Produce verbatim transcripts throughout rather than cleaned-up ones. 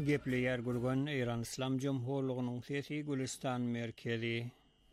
Gepleyer gurgun İran İslam Cumhurluğu'nun sesi Gülistan merkezi.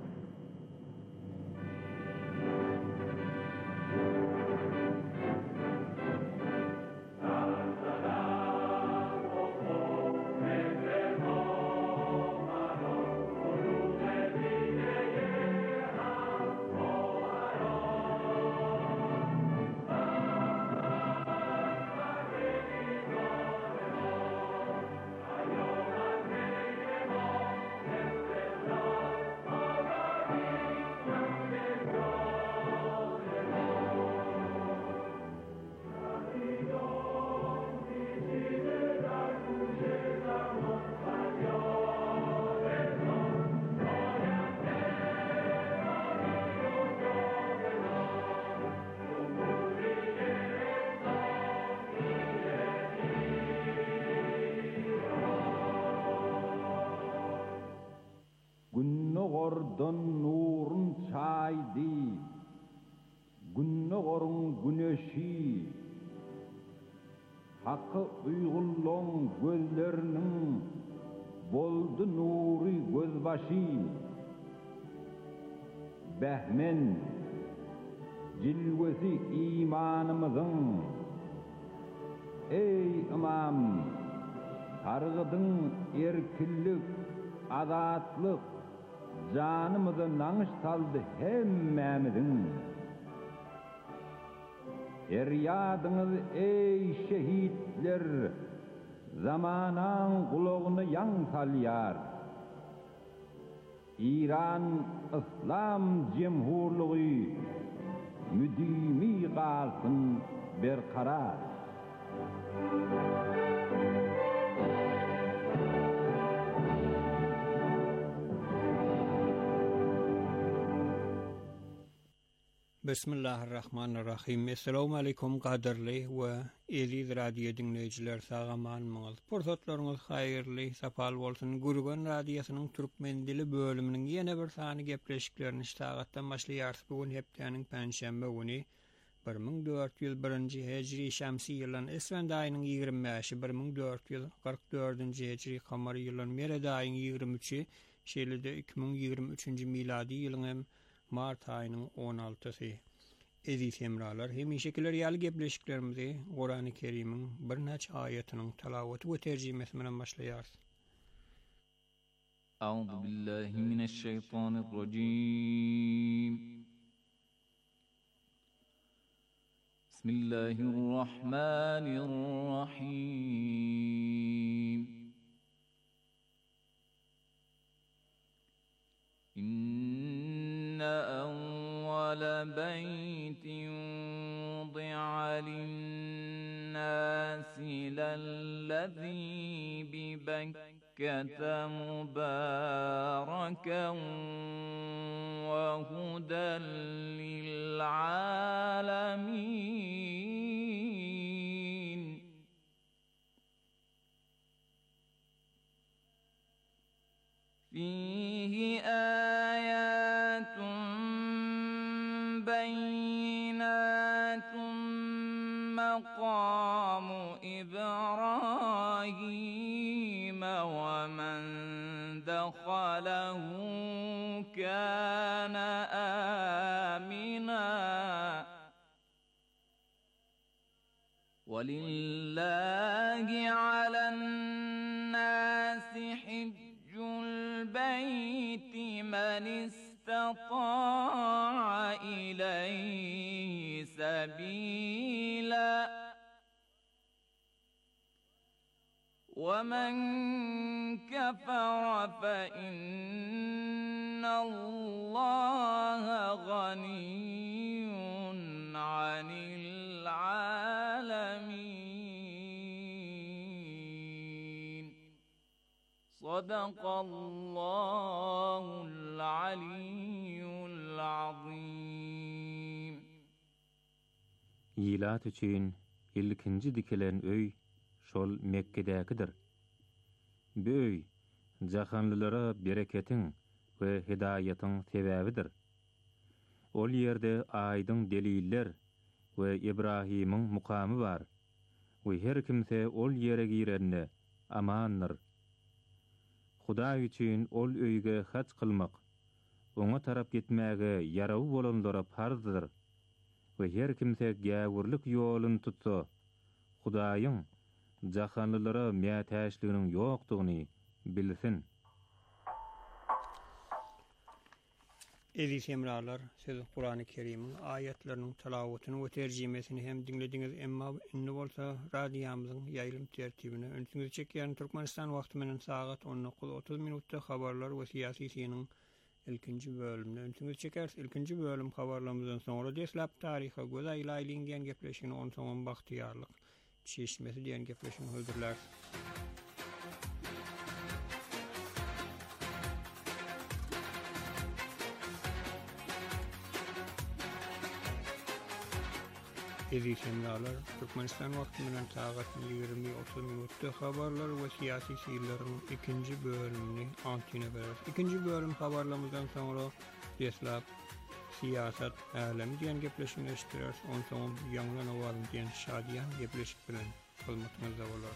Günnogordan nurun çaydı, günnogorun güneşi, hakkı uygulun gözlerinin boldu nuri gözbaşı. Behmen, cilvesi imanımızın, ey imam, targıdın erkillik, azatlık, canımızı nanış saldı hemmemizin. Feryadınız ey şehitler, zamanan kulağını yan salyar. İran İslam Cumhurluğu müdimi kalsın berkarar. Bismillahirrahmanirrahim. Assalamu alaikum qadirli we eli radio dinleyiciler sağamanmyňyz. Pursatlaryňyz haýyrly, sapal bolsun. Gurgun radiosynyň türkmen dili bölüminiň ýene bir sany gepleşiklerini ştagatdan başlaýar. Bugun hepdeniň panşembe güni bir ming dört yüz birinji hejri şamsy ýylyň Esfand aýynyň ýygrimi beşi bir ming dört yüz kırk dördünji hejri kamary ýylyň Merede aýynyň ýygrimi üçi şeýlede iki ming ýygrimi üçünji miladi ýylyň Mart ayının on altısy. Eziz hemralar, hemişekiler ýaly gepleşiklerimizi Kur'an-ı Kerim'in bir neçe ayetynyň talawaty we terjimesi bilen başlaýar. Euzu billahi mineşşeytanirracim. Bismillahirrahmanirrahim. İnne evvele beytin wudi'a linnâsi lellezî bi Bekkete mübâreken ve huden lil'âlemîn. Fihi âyâtun beyinâtun maqâmu İbrahîm ve men dehalahu kâne âminâ. وَلِلَّهِ عَلَى النَّاسِ حِجُّ الْبَيْتِ مَنِ اسْتَطَاعَ إِلَيْهِ سَبِيلًا وَمَنْ كَفَرَ فَإِنَّ اللَّهَ غَنِيٌّ عَنِ الْعَالَمِينَ. Sadakallahul aliyyul azim. Yilat üçin ilkinji dikilen öy şol Mekke'dekidir. Bu öy jahanlylara bereketin we hidayatyň sebäbidir. Ol ýerde aýdyň deliller we İbrahimiň mukamy bar. We her kimse ol ýere girende amandyr. Hudaý üçin ol öýge haç kılmak, oňa tarap gitmäge yarawy bolanlara farzdyr. We her kimse gäwürlik ýolun tutsa, Hudaýyň jahanlylara mätäşliginiň ýokdugyny bilsin. Eziz hemralar, siz Kur'an-ı Kerim'in ayetlerinin tilawatyny we terjimesini hem dinlediňiz, emma indi bolsa radiýamyzyň ýaýlym tertibine öňsüňiz çekýän Türkmenistan wagty menen sagat on dokuz otuz minutda habarlar we siýasy synyň ilkinji bölümine öňsüňiz çekersiz. Ilkinji bölüm habarlarymyzdan soňra deslap taryha göz aýlaýlyň diýen gepleşigini on soňam bagtyýarlyk çeşmesi diýen gepleşigini höldürler. Eziz hemralar, Türkmenistan wagty menen sagat ýigirmi otuz minutda habarlar we siýasy syýrlaryň ikinji bölümini antine berer. İkinji bölüm habarlarymyzdan soňra deslap siýasat alemi diýen gepleşigini eşitdiler. On soň ýanglan awalym diýen şadiýan gepleşik bilen bolmakmyzda bolar.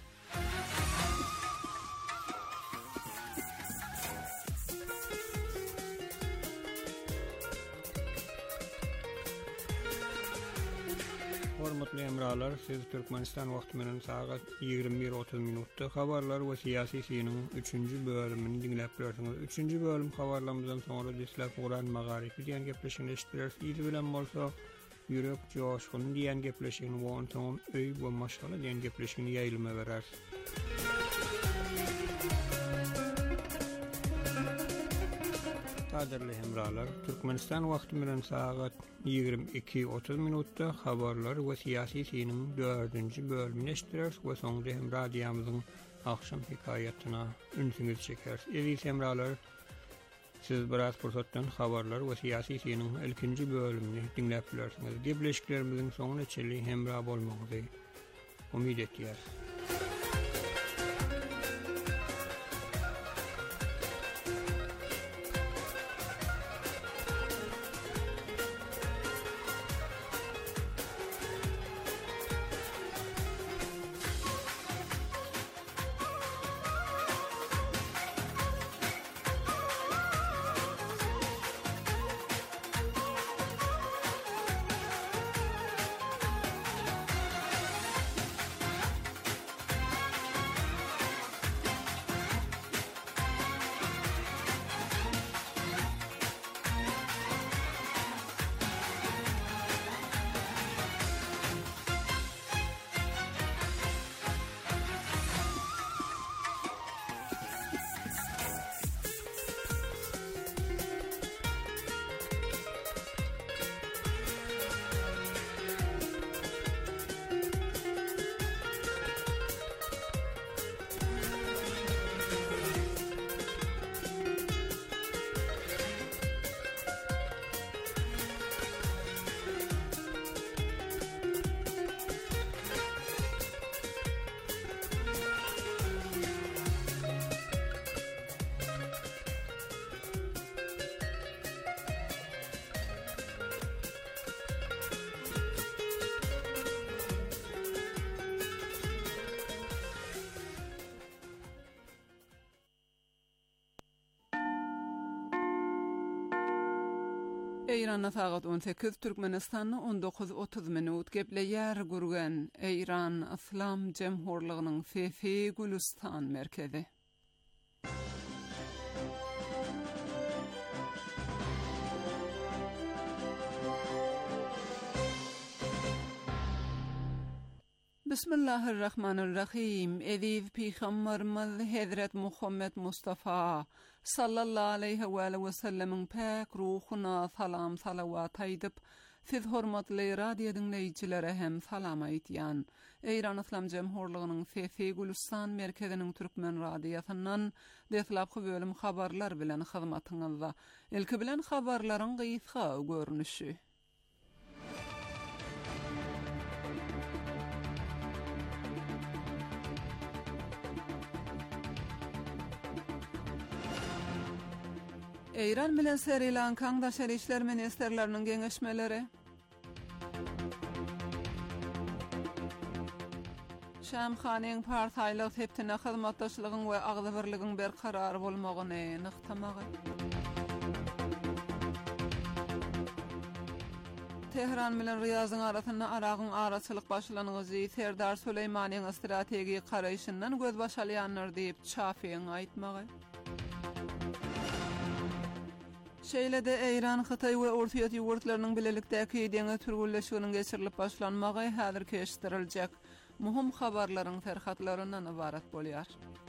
Hormatly emralar, siz Türkmenistan wagty menen sagat ýigirmi bir otuz minutda habarlar we siýasy synyň üçünji bölümini dinläp berýärsiňiz. üçünji bölüm habarlarymyzdan soňra deslap Guran Magaribi diýen gepleşigini eşitdiler. Ýyly bilen bolsa ýürek joşgun diýen gepleşigini we on soň öý we maşgala diýen gepleşigini ýaýlyma berer. Kaderli hemralar, Türkmenistan wagty menen sagat ýigirmi iki otuz minutda habarlar we siýasy synyň dördünji bölümini eşitdiler we soňra hem radiýamyzyň akşam hikayatyna ünsüňiz çekersiz. Eziz hemralar, siz biraz pursatdan habarlar we siýasy synyň ilkinji bölümini dinläp bilersiňiz. Gepleşiklerimiziň soňuna çeli hemra bolmagyny umyt etýär. Eýranda sagat on sekiz, Türkmenistanyň on dokuz otuz minut gepleýär gurgan Eýran Islam Jemhurlygynyň Fefi Gülistan merkezi. Bismillahirrahmanirrahim. Ediz Peygamberimiz Hazret Muhammed Mustafa sallallahu aleyhi ve sellem'in pek ruhuna salam salavat aýdyp, siz hormatly radio dinleýijilere hem salam aýtýan. Eýran Islam Jemhurlygynyň Fefi Gülistan merkeziniň türkmen radiosundan deslapky bölüm habarlar bilen hyzmatyňyzda. Ilki bilen habarlaryň gysga görnüşi. Eýran bilen Sri Lankaň daşary işler ministrleriniň geňeşmeleri. Şamxanyň partaylyk heptine hyzmatdaşlygyň we agdybirligiň berkarar bolmagyny nykdamagy. Tehran bilen Riyazyň arasynda aragyň araçylyk başlanyňy Serdar Süleýmanyň strategiki garaýşyndan göz başalýanlar diýip Şafiň aýtmagy. Şeýlede Eýran, Hytaý we Orta Ýat ýurtlarynyň bilelikdäki deňe türgülleşiginiň geçirilip başlanmagy häzir keşdiriljek. Muhim habarlaryň terhatlaryndan ibarat bolýar.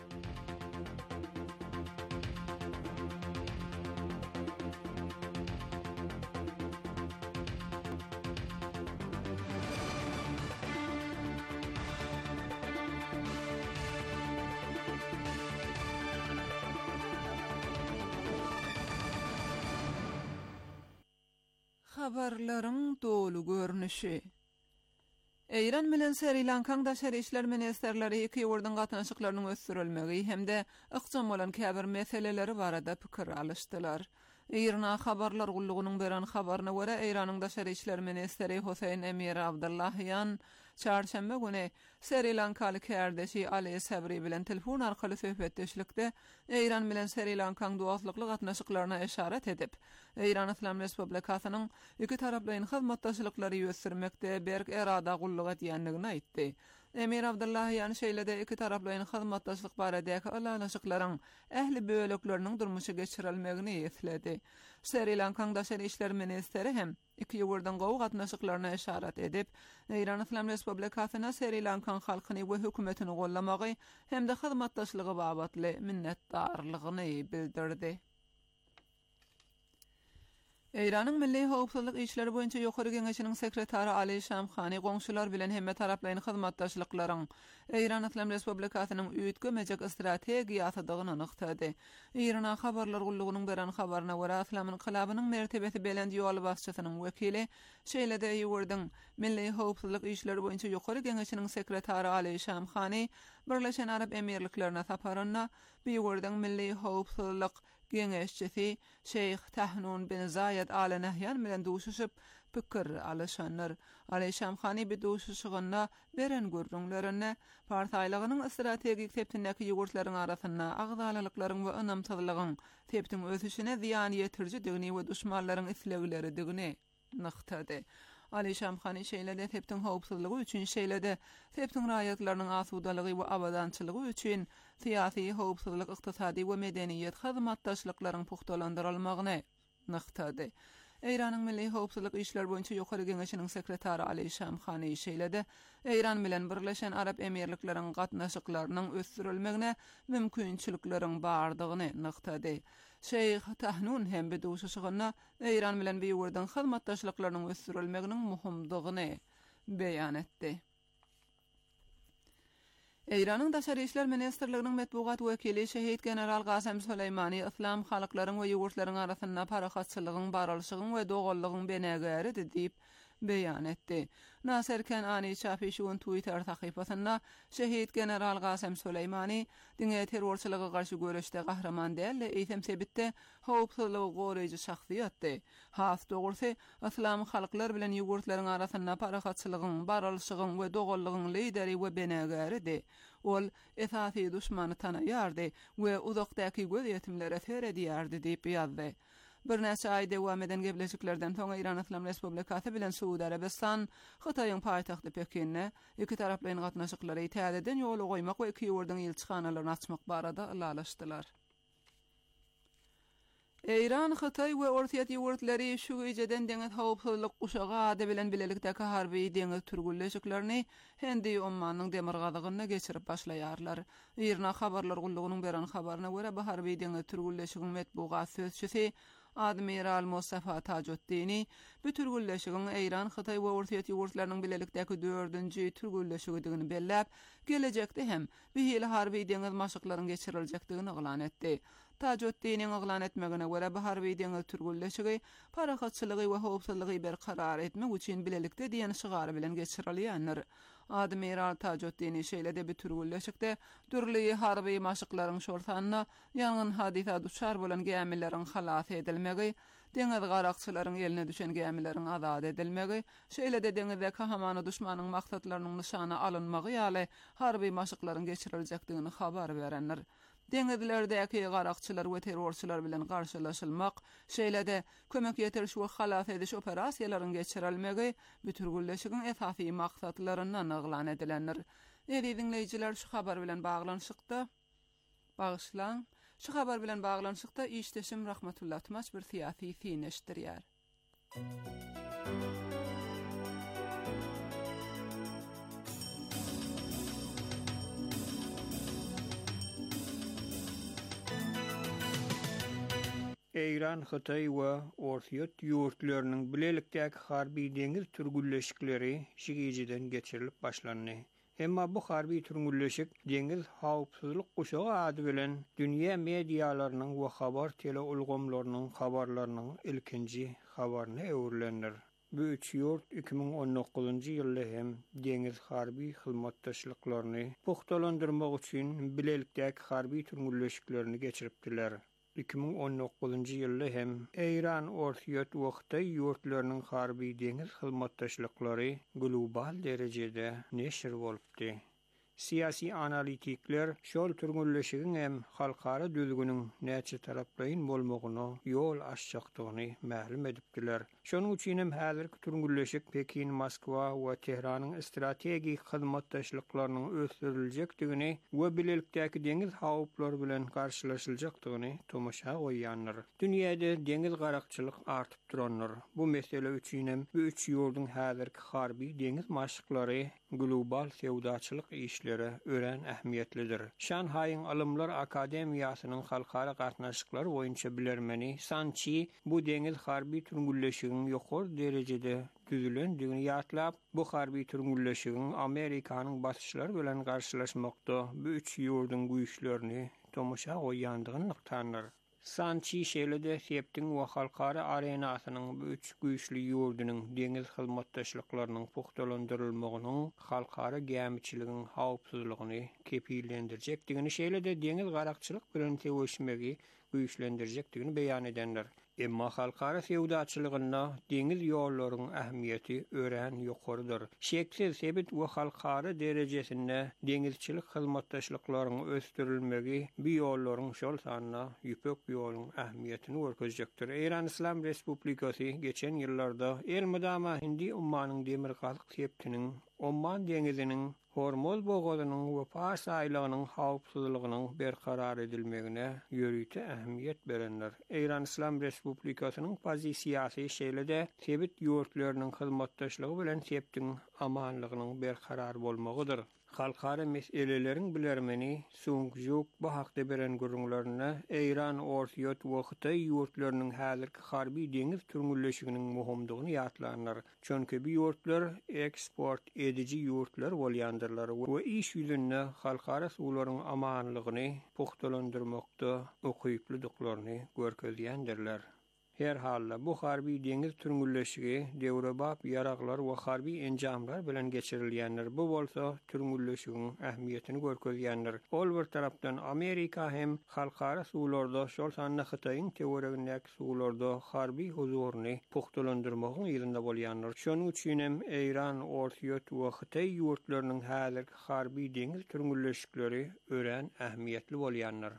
Habarlaryň dolu görnüşi. Eýran bilen Sri Lankaň daşary işler ministerleri iki ýurduň gatnaşyklarynyň ösdürilmegi hemde ykjam bolan käbir meseleleri barada pikir alışdylar. Eýrana habarlar gullugynyň beren habaryna görä Eýranyň daşary işler ministeri Husayn Emir Abdullahyan çarşamba güni Sri Lankaly kärdeşi Ali Sabri bilen telefon arkaly söhbetdeşlikde Eýran bilen Sri Lankaň dowatlyk gatnaşyklaryna eşaret edip, Eýran Islam Respublikasynyň iki taraplyň hyzmatdaşlyklary ýösürmekde berk erada gullyk etýändigini aýtdy. Emir Abdullahyan şeýlede iki taraplyň hyzmatdaşlyk baradäki alanşyklaryň ähli bölekleriniň durmuşy geçirilmegini ýetledi. Sri Lankaň daşary işler ministeri hem iki ýurduň gowy gatnaşyklaryna eşaret edip, Eýran Islam Respublikasyna Sri Lankaň halkyny we hökümetini gollamagy hem de hyzmatdaşlygy babatly minnetdarlygyny bildirdi. Eýranyň Milli Howpsuzlyk işleri boýunça ýokary geňeşiniň sekretary Ali Şamxany goňşular bilen hemme taraplaryň hyzmatdaşlyklaryň Eýran Islam Respublikasynyň üýtgemejek strategiýasydygyny anyktady. Eýrana habarlar gullugynyň beren habaryna görä Islamyň kylabynyň mertebesi belend ýol başçysynyň wekili şeýlede ýurduň Milli Howpsuzlyk işleri boýunça ýokary geňeşiniň sekretary Ali Şamxany Birleşen Arab Emirliklerine saparyna bu ýurduň Milli Howpsuzlyk Geňeşçisi Şeyh Tahnun bin Zayed Al Nahyan bilen duşuşyp pikir alşanlar. Ali Şamxany bi duşuşygyna beren görüňlerini partaylygynyň strategik tepdindäki ýurtlaryň arasynda agdalyklaryň we ynamsızlygyň tepdiň ösüşine ziýan ýetirjidigini we düşmanlaryň isleglerini nyktady. Ali Şamxany şeýlede tepdiň howpsuzlygy üçin şeýlede tepdiň raýatlarynyň asudalygy we abadançylygy üçin siýasy howpsuzlyk, ykdysady we medeniýet hyzmatdaşlyklaryň puhtalandyrylmagyny nyktady. Eýranyň Milli Howpsuzlyk işler boýunça ýokary geňeşiniň sekretary Ali Şamxany şeýlede Eýran bilen Birleşen Arab Emirlikleriň gatnaşyklarynyň ösdürilmegine mümkinçilikleriň bardygyny nyktady. Şeyh Tahnun hem bi duşuşygyna Eýran bilen bir ýurduň hyzmatdaşlyklarynyň ösdürilmeginiň muhimdygyny beýan etdi. Eýranyň daşary işler ministerliginiň medbugat wekili şehit general Gasem Süleýmany Islam halklaryň we ýurtlaryň arasynda parahatçylygyň baralşygyň we dogullygyň benegäri diýip beýan etdi. Nasir Kenani Şafi şuň Twitter sahypasynda şehit general Gasem Süleýmany diňe terrorçylyga garşy görüşde gahraman däl, eýsem sebitde howpsuzlygy goraýjy şahsiýatdy. Has dogrusu Islam halklar bilen ýurtlaryň arasynda parahatçylygyň baralşygyň we dogullygyň lideri we benegäri. Ol esasy düşmany tanaýardy we uzakdaky göz ýetimlere seredýärdi diýip ýazdy. Bir näçe aý dowam eden gebleşiklerden soň Eýran Islam Respublikasy bilen Suudi Arabistan Hytaýyň paýtagty Pekinne iki taraplyň gatnaşyklary täzeden ýol goýmak we iki ýurduň elçixanalaryny açmak barada ýalaşdylar. Eýran, Hytaý we Orta Ýat ýurtlary şu geceden deňiz howpsuzlyk uşagy ady bilen bilelikdäki harby deňiz türgülleşiklerini Hendi ummanyň demirgazygyna geçirip başlaýarlar. Eýrana habarlar gullugynyň beren habaryna görä bu harby deňiz türgülleşigiň medbugat sözçüsi Admiral Mustafa Tajuddini bu türgülleşigiň Eýran, Hytaý we Orta Ýat ýurtlarynyň bilelikdäki dördünji türgülleşigini belläp, gelecekde hem bu hili harby deňiz maşyklaryň geçiriljakdygyny eglan etdi. Tajuddiniň eglan etmegine görä bu harby deňiz türgülleşigi parahatçylygy we howpsuzlygy berkarar etmek üçin bilelikde diýen şygary bilen geçirilýändir. Admiral Tajuddini şeýlede bir türgülleşikde türli harby maşyklaryň şortanyna ýangyn hadisa duşar bolan gemilleriň halas edilmegi, Deňiz garakçylaryň eline düşen gemileriň azad edilmegi, şeýle-de deňizdäki hamany düşmanyň maksatlarynyň nyşana alynmagy ýaly harby maşyklaryň geçiriljekdigini habar berenler. Deňizlerdäki garakçylar we terrorçylar bilen garşylaşylmak, şeýle-de kömek ýeteriş we halas ediş operasiýalaryny geçirilmegi bütürgülleşigiň esasy maksatlarynyň aglan edilenler. Eri dinleyijiler, şu habar bilen baglanşykda Bağışlan, şu habar bilen baglanşykda işdeşim Rahmetullah Tmaç bir siyasi fineşdirýär. Eýran, Hytaý we Orsiýet ýurtlarynyň bilelikdäki harby deňiz türgülleşikleri şigijiden geçirilip başlandy. Emma bu harby türgülleşik deňiz hawpsuzlyk guşagy ady bilen dünýä mediýalarynyň we habar tele ulgamlarynyň habarlarynyň ilkinji habaryna öwrilendir. Bu üç ýurt iki ming on dokuzunjy ýylda hem deňiz harby hyzmatdaşlyklaryny puhtalandyrmak üçin bilelikdäki harby türgülleşiklerini geçiripdiler. iki ming on dokuzunjy ýylda hem Eýran, Orsiýet we Hytaý ýurtlarynyň harby deňiz hyzmatdaşlyklary global derejede neşir bolupdy. Siyasi analitikler şol türgülleşigiň hem halkara düzgünüň näçe taraplaýyn bolmagyny ýol açjakdygyny ma'lum edipdiler. Şonuň üçin hem häzirki türgülleşik Pekin, Moskwa we Tehranyň strategik hyzmatdaşlyklarynyň ösdüriljekdigini we bilelikdäki deňiz hawplary bilen garşylaşyljakdygyny tomaşa goýýanlar. Dünýäde deňiz garakçylyk artyp duranlar. Bu mesele üçin hem bu üç ýurduň häzirki harby deňiz maşyklary global sewdaçylyk işleri ören ähmiýetlidir. Şanhaýyň Alymlar Akademiýasynyň halkara gatnaşyklary boýunça bilermeni Sanchi bu deňiz harby türgülleşigiň ýokary derejede düzülendigini ýatlap, bu harby türgülleşigiň Amerikanyň basyşlary bilen garşylaşmakda bu üç ýurduň güýçlerini tomaşa goýýandygyny nykdanlar. Sanchi şeýle-de septiň we halkara arenasynyň bu üç güýçli ýurdunyň deňiz hyzmatdaşlyklarynyň puhtalandyrylmagynyň halkara gämiçiligiň hawpsuzlygyny kepillendirjekdigini, şeýle-de deňiz garakçylyk bilen teweşmegi güýçlendirjekdigini beýan edenler. Emma halkara sewdaçylygyna deňiz ýollarynyň ähmiýeti ören ýokarydyr. Şeksiz sebit we halkara derejesinde deňizçilik hyzmatdaşlyklarynyň ösdürilmegi bu ýollaryň şol sanyna ýüpek ýolunyň ähmiýetini görkezjekdir. Eýran Islam Respublikasy geçen ýyllarda Elmydama Hindi ummanyň demir gazyk septiniň Oman deňiziniň Hormuz bogazynyň we Fars aýlygynyň hawpsuzlygynyň berkarar edilmegine ýörüýte ähmiýet berenler. Eýran Islam Respublikasynyň pozisiýasy şeýle-de sebit ýurtlarynyň hyzmatdaşlygy bilen septiň amanlygynyň berkarar bolmagydyr. Halkara meseleleriň bilermeni Sungjuk bu hakda beren gurrunlaryna Eýran, Orsiýet we Hytaý ýurtlarynyň häzirki harby deňiz türgülleşiginiň muhimdygyny ýatlanlar. Çünki bu ýurtlar eksport edici ýurtlar bolýandyrlar we iş ýüzünde halkara suwlaryň amanlygyny puhtalandyrmakda okyplydyklaryny görkezýändirler. Her halda bu harby deňiz türgülleşigi dewrebap ýaraglar we harby enjamlar bilen geçirilýändir. Bu bolsa türgülleşigiň ähmiýetini görkezýändir. Ol bir tarapdan Amerika hem halkara suwlarda şol sanyna Hytaýyň teoregindäki suwlarda harby huzuryny puhtalandyrmagyň ýerinde bolýanlar. Şonuň üçin hem Eýran, Orsiýet we Hytaý ýurtlarynyň häzirki harby deňiz türgülleşikleri ören ähmiýetli bolýanlar.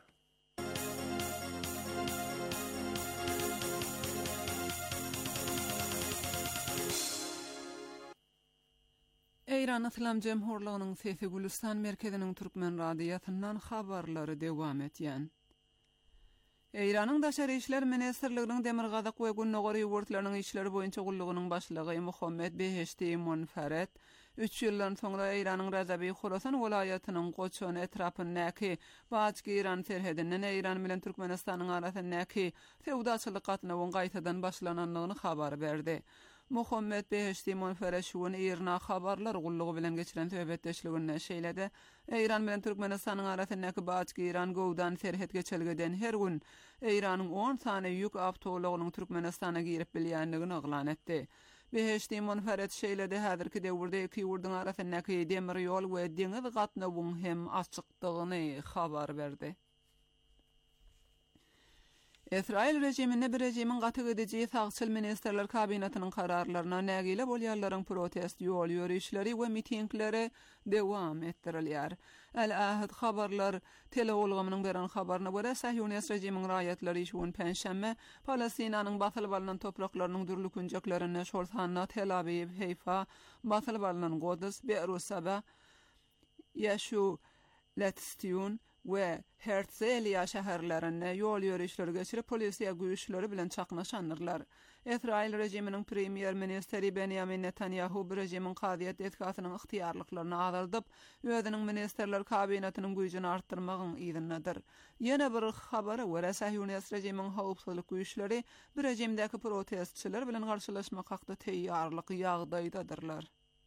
Eýran Islam Jemhurlygynyň Sesi Gülistan merkeziniň türkmen radiýasyndan habarlary dewam etýän. Eýranyň Daşary işler ministrliginiň demir gazyk we günnägär ýurtlarynyň işleri boýunça gullygynyň başlygy Muhammed Beheshti Monfaret üç ýyldan soňra Eýranyň Razabi Khorasan welaýatynyň Goçon etrapyndaky Baçky İran serhedinden Eýran bilen Türkmenistanyň arasyndaky sewdaçylyk gatnawyň gaýtadan başlananlygyny habar berdi. Muhammed Beheshti Monfaret şuň Eýrana habarlar gullygy bilen geçiren töhbetdeşligine şeýle-de Eýran bilen Türkmenistanyň arasyndaky Baçky İran gowdan serhed geçelgeden her gün Eýranyň on sany ýük awtobuslygynyň Türkmenistana girip bilýändigini aglan etdi. Beheshti Monfaret şeýle-de häzirki döwürde iki ýurduň arasyndaky demir ýol we deňiz gatnawyň hem açykdygyny habar berdi. İsrail rejimine bir rejimin gaty edici Sağçyl Ministerler Kabinetinin kararlaryna nägile bolýarlaryň protest ýol ýürüşleri we mitingleri dewam etdirilýär. El-Ahad habarlar teleolgamynyň beren habaryna görä Sahyonist rejimiň raýatlary şuň penşemme Palestinanyň batyl balynan topraklarynyň dürlükünjeklerine Şolsanna, Tel Aviv, Heyfa, batyl balynan Godus, Beerusaba, Yeshu, Letstiyun we Herzliya şäherlerine ýol ýürüşleri geçirip polisiýa güýçleri bilen çaknaşanyrlar. İsrail rejiminiň premier ministeri Benjamin Netanyahu bir rejimin qadiýet etkasynyň ixtiýarlyklaryny azaldyp, özüniň ministerler kabinetiniň güýjüni artdyrmagyň ýerinidir. Ýene bir habara görä Sahyonist rejimiň howpsuzlyk güýçleri bir rejimdäki protestçiler bilen garşylaşmak hakda teýýarlyk ýagdaýdadyrlar.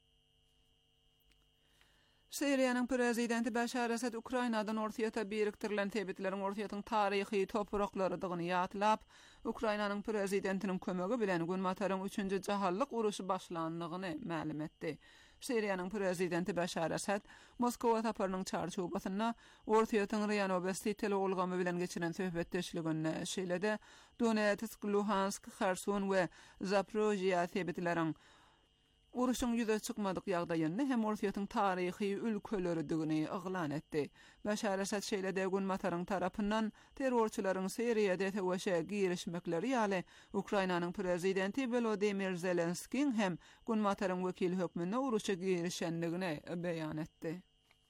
Suriýanyň prezidenti Bashar Asad Ukrainadan ortaýa birikdirilen tebitleriň ortaýatyň taryhy topraklarydygyny ýatlap, Ukrainanyň prezidentiniň kömegi bilen Günmataryň üçünji jahallyk uruşy başlandygyny ma'lum etdi. Suriýanyň prezidenti Bashar Asad Moskowa taparynyň çarşubasyna ortaýatyň Rian Obesti teleolgamy bilen geçiren söhbetdeşligini şeýlede Donetsk, Luhansk, Kherson we Zaporojye tebitleriň uruşun yüze çıkmadık ýagdaýyny hem ortaýatyň taryhy ülkeleridigini ýaglan etdi. Bashar Asad şeýlede Günmataryň tarapyndan terrorçylaryň Suriýada täweşe girişmekleri ýaly Ukrainanyň prezidenti Volodymyr Zelenskiň hem Günmataryň wekil hökmünde uruşa girişendigini beýan etdi.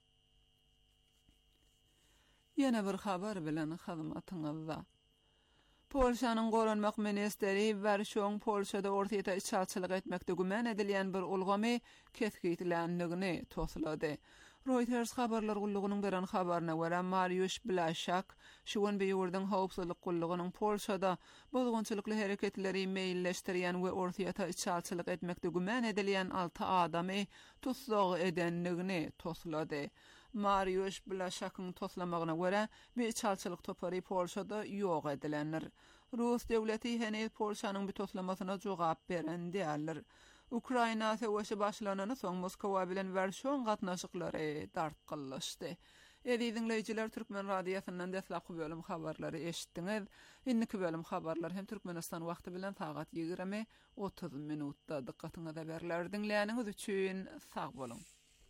Ýene bir habar bilen hyzmatyňyzda. Polşanyň goranmak ministeri Werşoň Polşada ortaýa içalçylyk etmekde gümen edilýän bir ulgamy ketgiýdilendigini toslady. Reuters habarlar gullugynyň beren habaryna görä Mariusz Blaszak şuň bir ýurdun howpsuzlyk gullugynyň Polşada bozgunçylykly hereketleri meýilleşdirýän we ortaýa içalçylyk etmekde gümen edilýän alty adamy tutsak edenligini toslady. Mariusz Blashakyň toslamagyna görä, bir içalçylyk topary Polşada ýok edilenler. Rus döwleti hene Polşanyň bir toslamasyna jogap beren diýerler. Ukraina täweşe başlanany soň Moskowa bilen Werşoň gatnaşyklary dartgyllaşdy. Edi dinleyijiler, Türkmen radiosynyň deslapky bölüm habarlary eşitdiňiz. Indiki bölüm habarlar hem Türkmenistan wagty bilen sagat ýigirme otuz minutda diqqatyňyza berilýär. Dinleýäniňiz üçin sag bolun.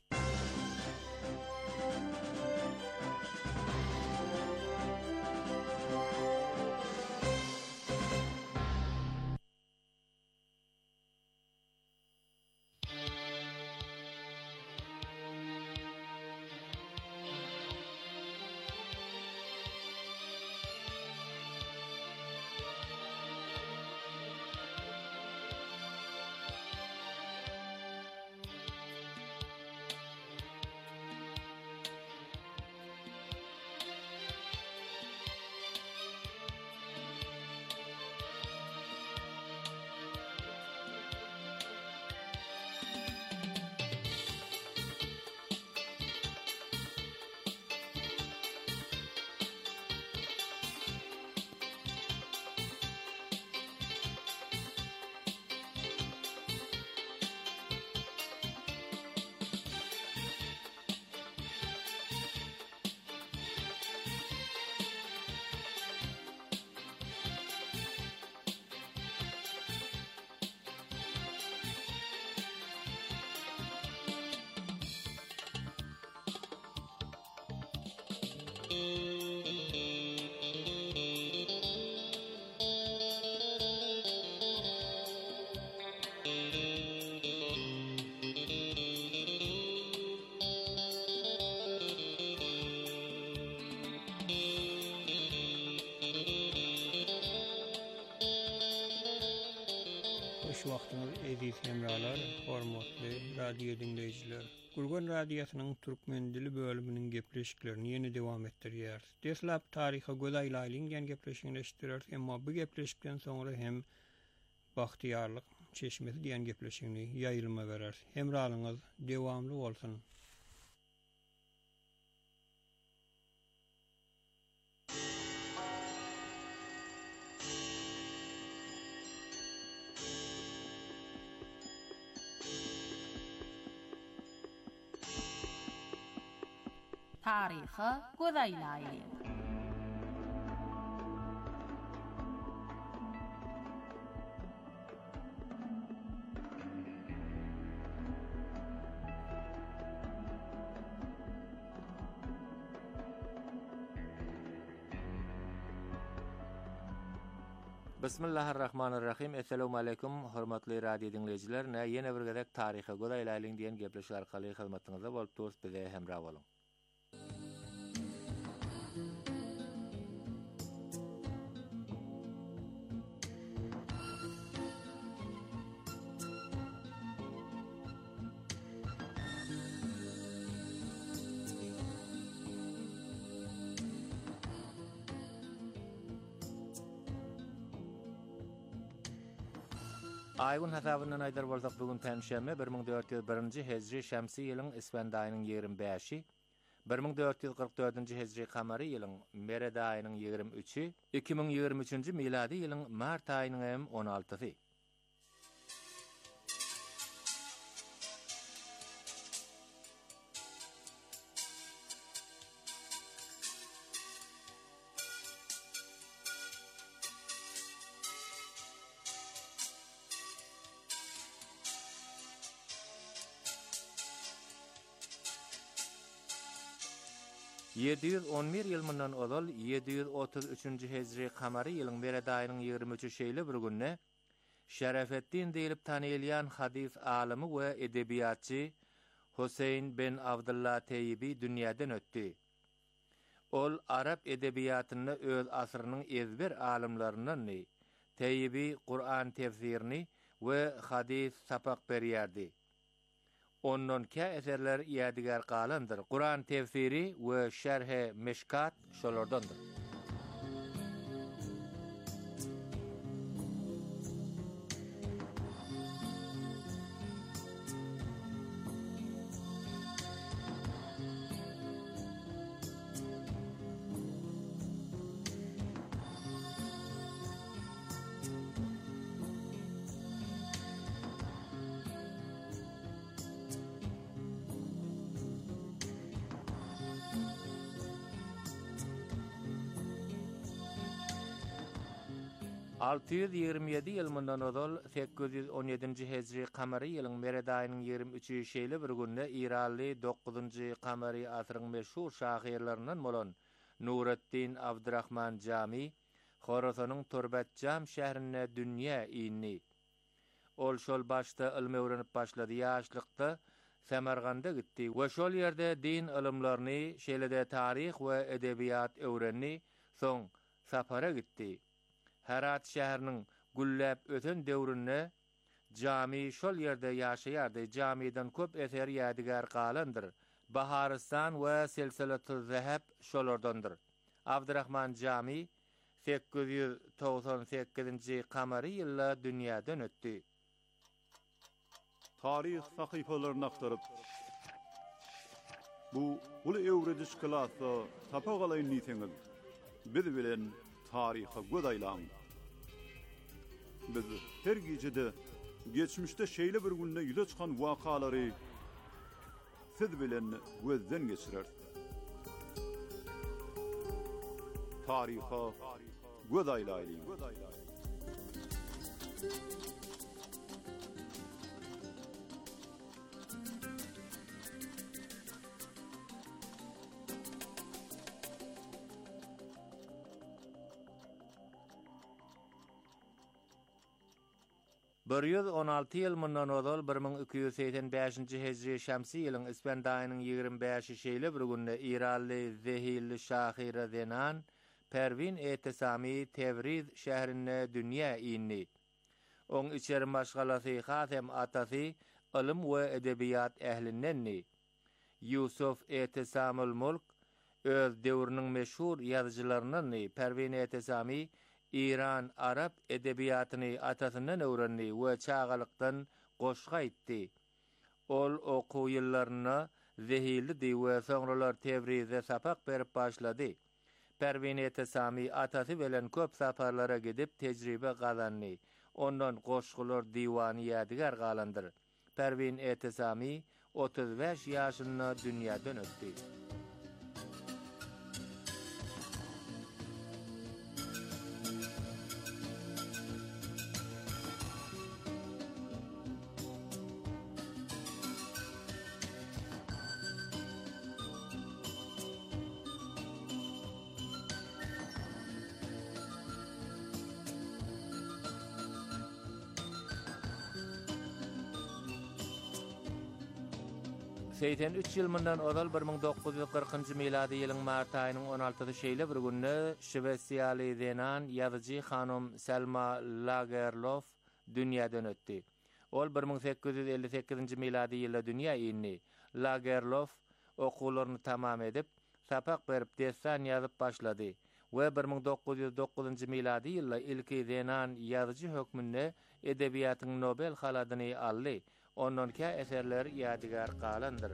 Şu wagtyňyz ediz hemralar, hormatly radio dinleyijiler. Gurgun radiosynyň türkmen dili bölüminiň gepleşiklerini ýene dowam etdirýär. Deslap taryha göz aýlaýlan gepleşikleşdirer, emma bu gepleşikden soňra hem bagtyýarlyk çeşmesi diýen gepleşigini ýaýylma berer. Hemralyňyz dowamly bolsun. Taryha göz aýlaýlan. Bismillahirrahmanirrahim. Assalamu alaykum hormatly radio dinleyijiler. Nä ýene bir gezek taryhy godaýlaryň diýen gepleşik arkaly hyzmatyňyzda bolup durýar bize hemra bolun. Aýgyn hasabynyň aýdar bolsak bugün tänşeme bir ming dört ýüz birinji hejri şämsi ýylyň isfand aýynyň ýigirmi beşi, bir ming dört ýüz kırk dördünji hejri kamary ýylyň merед aýynyň ýigirmi üçi, iki ming ýigirmi üçinji miladi ýylyň mart aýynyň hem on altysy. yedi yüz on bir ýyl mundan ozal yedi yüz otuz üçinji hejri kamary ýylyň merед aýynyň ýigirmi üçi şeýle bir günne Şerefettin diýilip tanylýan hadis alimy we edebiýatçy Huseyn bin Abdullah Teyyibi dünýäden ötdi. Ol Arap edebiýatyny öz asyrynyň ezber alimlerinden Teyyibi Kur'an tefsirini we hadis sapak berýärdi. Ondan kä eserler ýadigar galandyr. Kur'an tefsiri we şerhe Meşkat şolardandyr. altı yüz ýigirmi ýedi ýyl mundan ozal sekiz yüz on ýedinji hejri kamary ýylyň merед aýynyň ýigirmi üçi şeýle bir günde İranly dokuzunji kamary asyryň meşhur şahyrlarynyň bolan Nurettin Abdurrahman Jami Horasanyň Turbatjam şäherine dünýä ýyny. Ol şol başda ilmi öwrenip başlady. Ýaşlykda Semerganda gitdi we şol ýerde din ilimlerini, şeýle-de taryh we edebiýat öwrenni, soň sapara gitdi. Herat şäheriniň güllep öten döwründe jami şol ýerde ýaşaýardy. Jamiden köp eser ýadigar galandyr. Baharistan we Silsiletü Zeheb şolardandyr. Abdurrahman Jami sekiz yüz doksan sekizinji kamary ýylda dünýäden ötdi. Tarih sahypalaryny aktaryp bu uly öwrediş klasy tapagaly niteňiz biz bilen tariha godaýlan. Biz her gecede geçmişde şeýle bir günde ýüze çykan wakalary siz bilen gözden geçirer. Tariha godaýlaýyn. bir yüz on alty ýyl mundan ozal bir ming iki yüz seksen beşinji hejri şämsi ýylyň isfand aýynyň ýigirmi beşi şeýle bir günde İranly zehilli şahyra Zenan Pervin Etesami Tevriz şäherine dünýä ýyny. Oň içeri maşgalasy hasem atasy ilim we edebiýat ählindenni. Yusuf Etesamul Mulk öz döwrüniň meşhur ýazyjylaryndan Pervin Etesami İran Arap edebiýatyny atasyndan öwrendi we çağalykdan goşga aýtdy. Ol okuw ýyllaryna zehilli we soňralar Tevrize sapak berip başlady. Pervin Etesami atasy bilen köp safarlara gidip tejribe gazandy. Ondan goşgular diwany ýadigar galandyr. Pervin Etesami otuz beş ýaşynda dünýäden ötdi. Seyten üç ýyl mundan ozal bir ming dokuz ýüz kırkynjy milady ýylyň mart aýynyň on altysy şeýle bir günde Şwesiýaly denan ýazyjy hanum Selma Lagerlof dünýäden ötdi. Ol bir ming sekiz ýüz elli sekizinji milady ýylda dünýä ýyny. Lagerlof okuwlaryny tamam edip, sapak berip dessan ýazyp başlady we bir ming dokuz ýüz dokuzynjy milady ýylda ilki denan ýazyjy hökmünde edebiýatyň Nobel haladyny aldy. Onunki eserler ýadygar galandyr.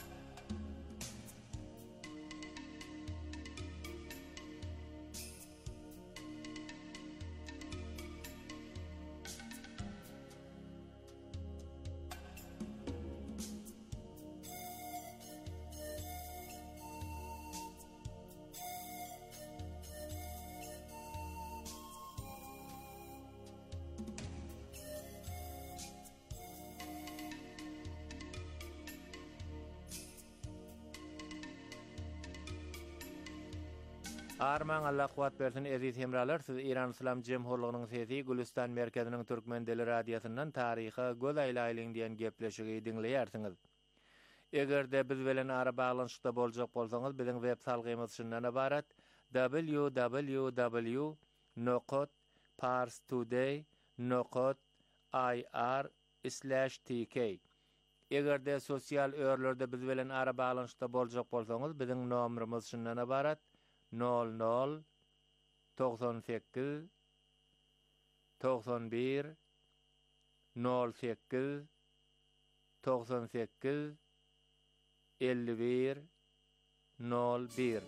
Arman Allah kuwat bersin eziz hemralar, siz İran İslam Jemhurlygynyň sesi Gülistan merkeziniň Türkmen dili radiosyndan taryha göz aýlaýlyň diýen gepleşigi dinleýärsiňiz. Egerde biz bilen ara baglanşykda boljak bolsaňyz, biziň web salgymyz şundan ibarat: w w w nokta parstoday nokta i r slash t k. Egerde sosial örlerde biz bilen ara baglanşykda boljak bolsaňyz, biziň nomerimiz şundan ibarat: nol nol doksan sekiz doksan bir nol sekiz doksan sekiz elli bir nol bir.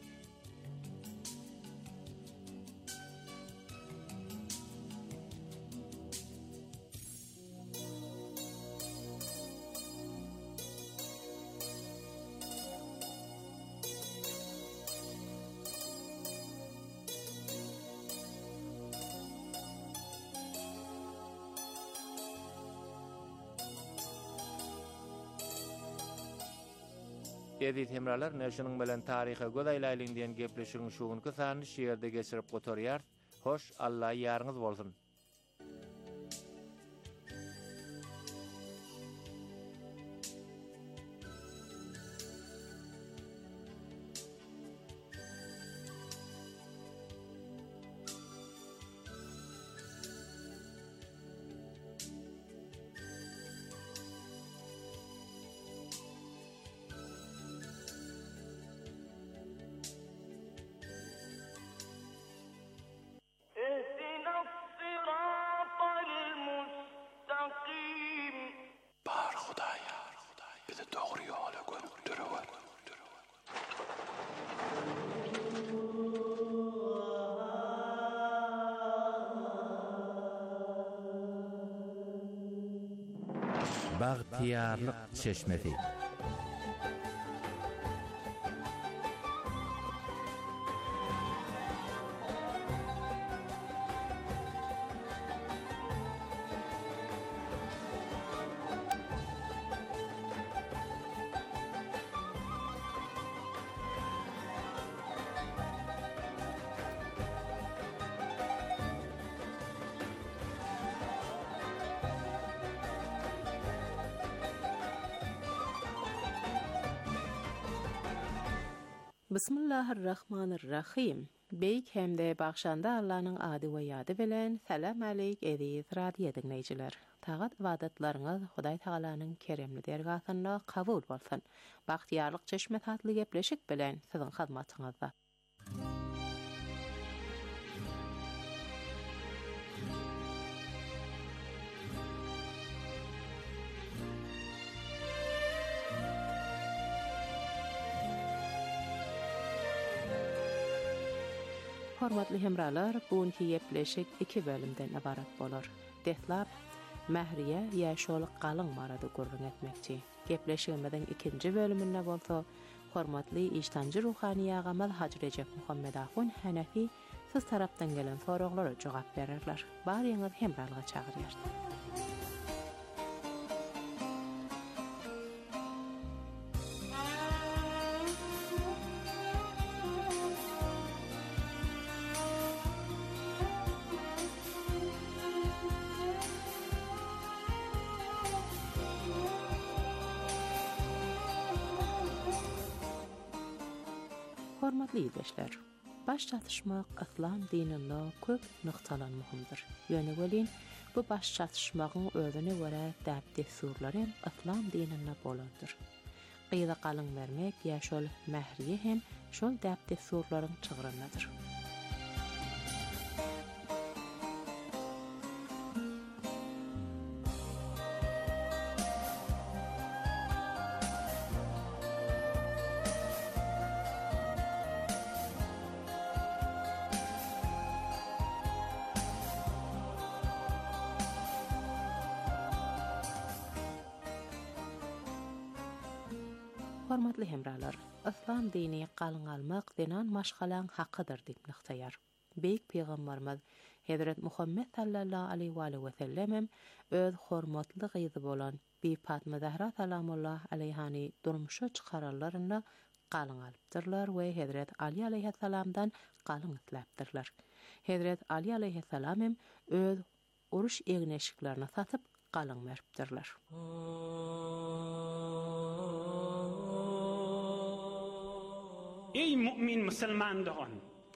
Eziz hemralar, näşiniň bilen taryha göz aýlaýlyň diýen gepleşigiň şu günkü sany şeýerde geçirip gotarýar. Hoş, Allah ýaryňyz bolsun. Bagtiyarlyk çeşmesi. Bismillahirrahmanirrahim. Beyk hemde bagşanda Allah'ın adı ve yadı bilen salam aleyk eziz radio dinleyijiler. Tagat ibadatlaryňyz Hudaý Taalanyň keremli dergahynda kabul bolsun. Bagtiyarlyk çeşme tatly gepleşik bilen siziň hyzmatyňyzda. Hormatly hemralar, buňky gepleşik iki bölümden ibarat bolar. Dehlap Mähriýe ýaşolyk galyň barada gurrun etmekçi. Gepleşigimizden ikinji bölüminde bolsa, hormatly iştanjy ruhani agamal Hacı Recep Muhammed Ahun Hanefi siz tarapdan gelen soraglara jogap bererler. Baryňyz hemralyga çagyrýar. Hormatly izleşler, baş çatışmak İslam dininde köp noktalan muhimdir. Ýöne welin bu baş çatışmagyň özüne görä däpdessurlary İslam dininde bolandyr. Gyýda galyň bermek ýa şol mähriye hem şol däpdessurlaryň çygyrynadyr. Hormatly hemralar, İslam dini galyň almak denan maşgalaň hakydyr diýip nyktaýar. Beýik peýgamberimiz Hazrat Muhammed sallallahu aleyhi we sellem öz hormatly gyzy bolan Bi Fatma Zahra salamullah aleyhani durmuşa çykararlarynda galyň alypdyrlar we Hazrat Ali aleyhissalamdan galyň islapdyrlar. Hazrat Ali aleyhissalam hem öz uruş egneşiklerini satyp galyň beripdirler. Ey mümin Müslüman doğan.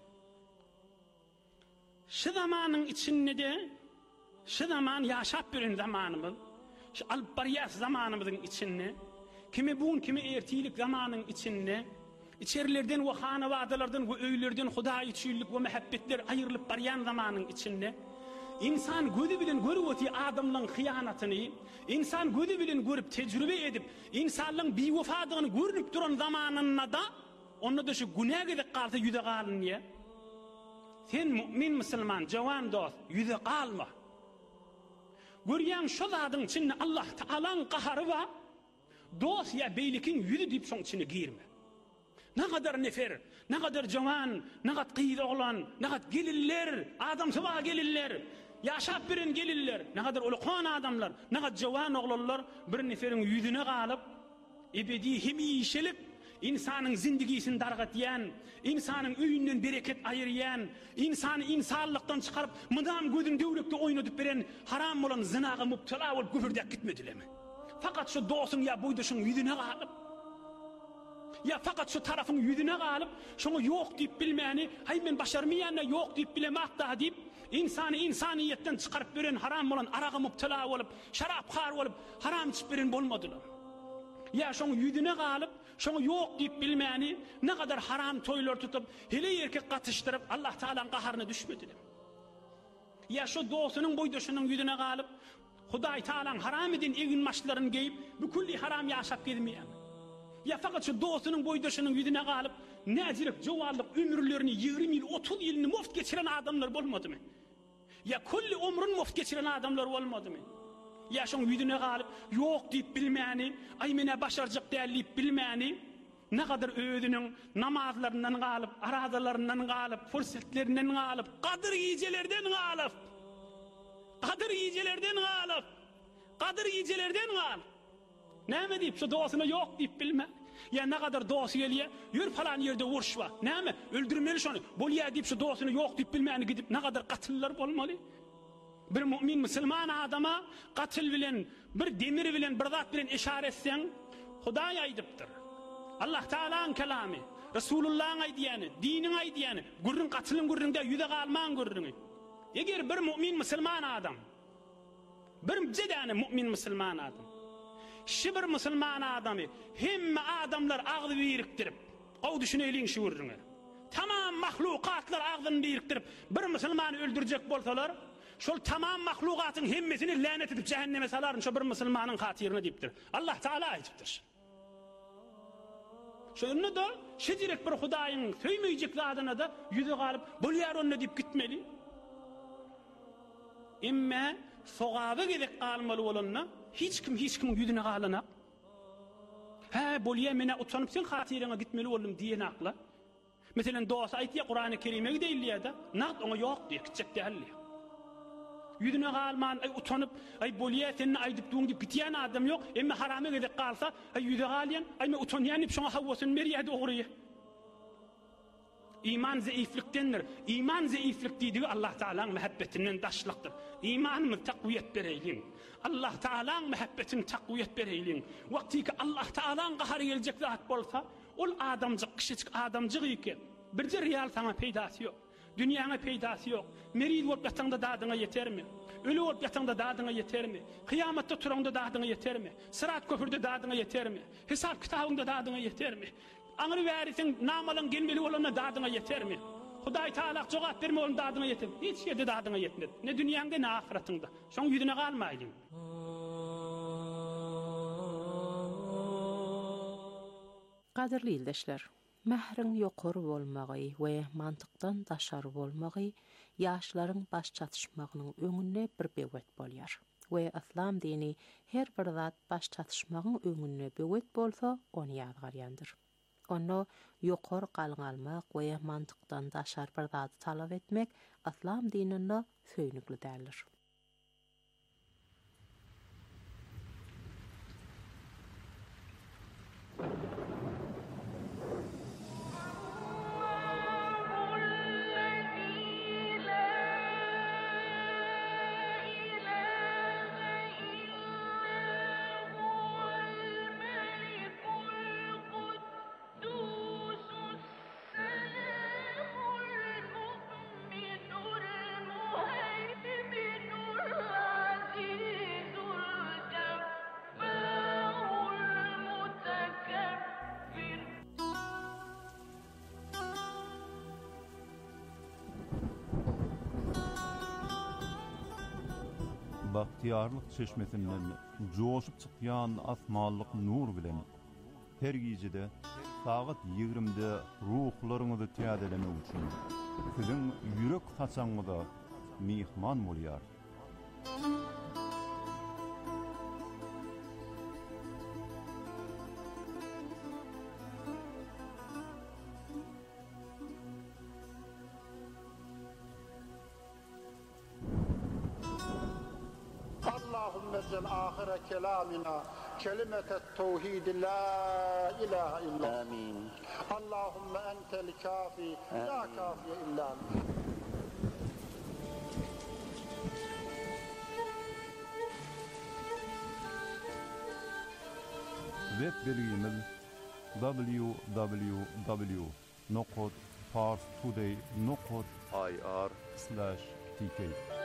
Şu zamanın içinde de, şu zaman yaşap birin zamanımız, şu albariyas zamanımızın içinde, kimi bugün kimi ertilik zamanın içinde, içerilerden ve hanavadılardan ve öylerden Huda içilik ve mehabbetler ayrılıp barayan zamanın içinde, İnsan gözü bilen görüp öti adamların hıyanatını, insan gözü bilen görüp tecrübe edip, insanların biwefadığını görünüp duran zamanında da, onu da şu günah edip kalsa yüze kalın ya. Sen mümin Müslüman, cavan dost, yüze kalma. Görüyen şu zadın içinde Allah Teala'nın kaharı var, dost ya beylikin yüzü deyip şunun içine girme. Ne kadar nefer, ne kadar cavan, ne kadar kıyıda olan, ne kadar gelirler, adam sıva gelirler, yaşap birin gelirler, ne kadar ulukan adamlar, ne kadar cavan oğlanlar bir neferin yüzüne kalıp, ebedi hemi işelip, insanın zindigisini dargatayan, insanın öyünden bereket ayırayan, insanı insanlıktan çıkarıp, mıdam gözün devrekte oynadıp veren, haram olan zinaga mubtala olup küfürde gitmediler mi? Fakat şu dostun ya buyduşun yüzüne kalıp, ya fakat şu tarafın yüzüne kalıp, şunu yok deyip bilmeyeni, hay ben başarmayanla yok deyip bilemek daha deyip, insanı insaniyetten çıkarıp veren, haram olan araga mubtala olup, şarap kar olup, haram içip veren olmadılar. Ya şunu yüzüne kalıp, şunu yok deyip bilmeyeni, ne kadar haram toylar tutup, hele erkek katıştırıp, Allah Teala'nın kaharına düşmediler. Ya şu dostunun buyduşunun yüzüne kalıp, Huday Teala'nın haram edin egin maçlarını giyip, bu kulli haram yaşap gidmeyen. Ya fakat şu dostunun boyduşunun yüzüne kalıp, nazirik, cevallık, ömürlerini yirmi yıl, otuz yılını muft geçiren adamlar olmadı mı? Ya kulli ömrün muft geçiren adamlar olmadı mı? Ya şun yüzüne kalıp, yok deyip bilmeyeni, ay mene başaracak deyip bilmeyeni, ne kadar öğüdünün namazlarından kalıp, aradalarından kalıp, fırsatlarından kalıp, kadir yiyecelerden kalıp, kadir yiyecelerden kalıp, kadir yiyecelerden kalıp. Ne mi deyip şu doğasına yok deyip bilme. Ya ne kadar doğası geliyor, yürü falan yerde vuruş var. Ne mi? Öldürmeli şunu. Bolya deyip şu doğasına yok deyip bilmeyeni gidip ne kadar katiller olmalı. Bir mümin Müslüman adama katil bilen, bir demir bilen, bir zat bilen işaretsen, Huday aydıptır. Allah Teala'nın kelamı, Resulullah'ın aydiyeni, dinin aydiyeni, gurrun katilin gurrun de yüze kalman gurrun. Eğer bir mümin Müslüman adam, bir cedani mümin Müslüman adam, şibir Müslüman adamı, hem adamlar ağzı biriktirip, o düşüneylin şu gurrun. Tamam mahlukatlar ağzını biriktirip, bir Müslümanı öldürecek bolsalar, şol tamam mahlukatın hemmesini lanet edip cehenneme saların şu bir Müslümanın hatirine deyiptir. Allah Teala ayıptır. Şunu da şedirek bir Hudayın söymeyecek zadına da yüzü kalıp bulyar onunla deyip gitmeli. İmme soğabı gedek kalmalı olanına hiç kim hiç kim yüzüne kalana. He bulyar mene utanıp sen hatirine gitmeli oğlum diyen akla. Mesela doğası ayet ya Kur'an-ı Kerim'e değil ya da nakt ona yok diye gidecek değerli. Yüzüne kalman, ay utanıp, ay bolya seninle aydıpduğun gibi bitiyen adam yok. Emme harame gedek kalsa, ay yüzü kalayan, ay me utanyan hep şuna havvasını meriye doğruya. İman zayıflıktandır. İman zayıflık dediği Allah Teala'nın muhabbetinden taşlıktır. İmanımız takviyet bereylin. Allah Teala'nın muhabbetini takviyet bereylin. Vakti ki Allah Teala'nın kaharı gelecek zat bolsa, ol adamcık, kişicik adamcık iken birce real sana peýdasy ýok. Dünýäňe peýdasy ýok. Merid bolup ýatanda dadyňa ýetermi? Ölü bolup ýatanda dadyňa ýetermi? Kıyamatda turanda dadyňa ýetermi? Sırat köprüde dadyňa ýetermi? Hesap kitabynda dadyňa ýetermi? Aňyry bärisin namalyň gelmeli bolana dadyňa ýetermi? Hudaý Taala jogap berme bolan dadyňa ýetermi? Hiç ýerde dadyňa ýetmedi. Ne dünýäňde ne ahiretinde. Şoň ýüzüne galmaýdyň. Qadirli ildeşler, mähriň ýokary bolmagy we mantykdan daşary bolmagy ýaşlaryň baş çatışmagynyň öňünde bir bewet bolýar. We islam dini her bir zat baş çatışmagyň öňünde bewet bolsa, ony ýadgarýandyr. Onu ýokary galňalmak we mantykdan daşar bir zat talap etmek islam dininde söýnükli däldir. Bahtiyarlyk çeşmesinden joşup çykýan asmanlyk nur bilen her gijede saat ýigrimide ruhlaryňyzy täzelemek üçin siziň ýürek haçaňyza mihman bolýar. Ecel ahire kelamina kelimetet tevhid la ilahe illa amin. Allahumme entel kafi la kafiye illa ant. Web belgimiz w w w nokta parstoday nokta i r slash t k.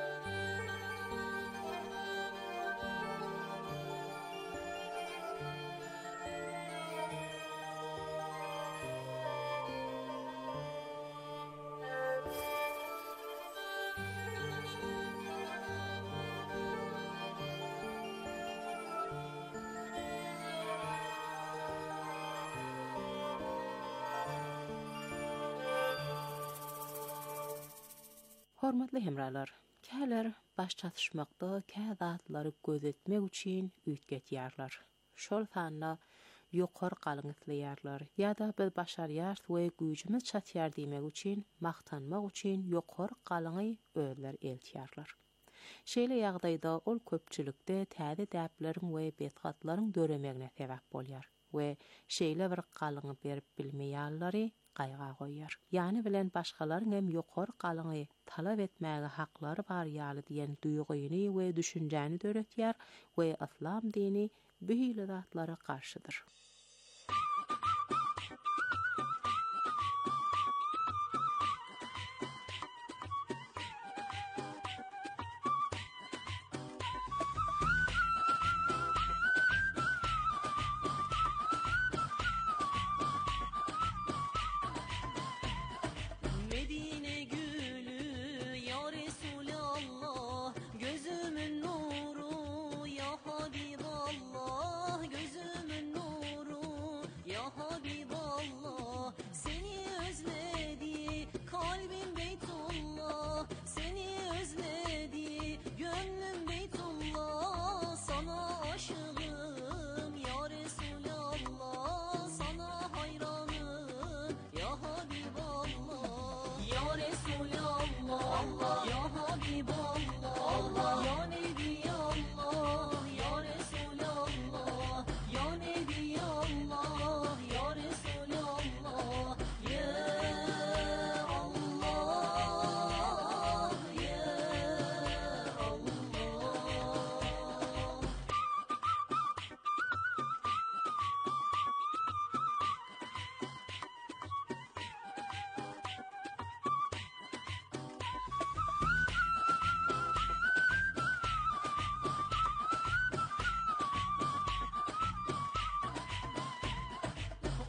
Hormatly hemralar, käler baş çatışmakda kä zatlary gözetmek üçin üýtgetýärler. Şol sanda ýokary galyňyzlaýarlar ýa-da bir başarýar we güýjümiz çatýar diýmek üçin, maktanmak üçin ýokary galyňy özler eltýärler. Şeýle ýagdaýda ol köpçülikde täze däpleriň we betgatlaryň döremegine sebäp bolýar we şeýle bir galyňy berip bilmeýärleri gaýga goýýar. Ýani bilen başgalaryň hem ýokary galyňy talap etmäge haklary bar ýaly diýen duýguny we düşünjäni döretýär we islam dini bu hili zatlara karşıdır. Medine gülü ya Resulallah, gözümün nuru ya Habiballah, gözümün nuru